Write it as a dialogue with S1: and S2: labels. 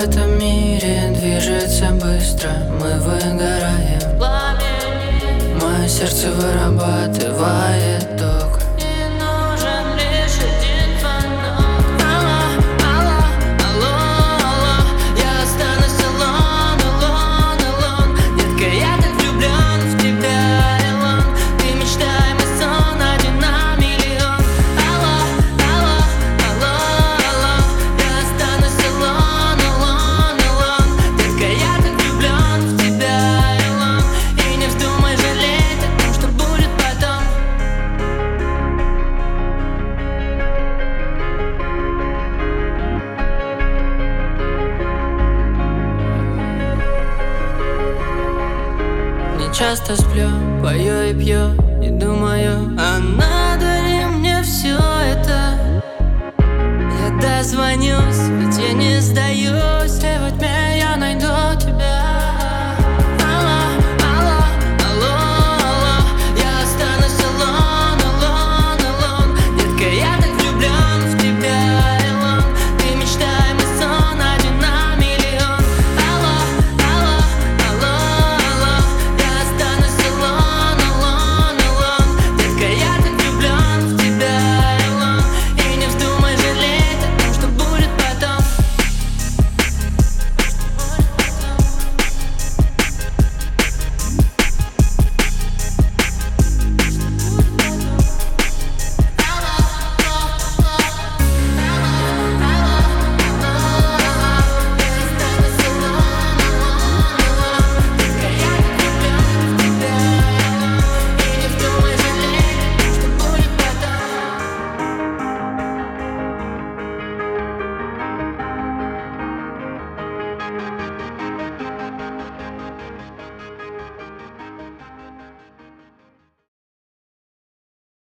S1: этом мире движется быстро, мы выгораем. Мое сердце вырабатывает ток.
S2: И нужен лишь один звонок. Алло, алло, алло, алло. Я останусь alone, alone, alone. Детка, я так влюблен в тебя, Элон. Ты мечта и мой сон, один на миллион. Алло, алло, алло, алло. Я останусь alone, alone, alone. Детка, я так влюблен в тебя, Элон. И не вздумай жалеть о том, что будет потом.
S1: Не часто сплю, пою и пью, и думаю, а надо ли мне все это?
S2: Я дозвонюсь, ведь я не сдаюсь.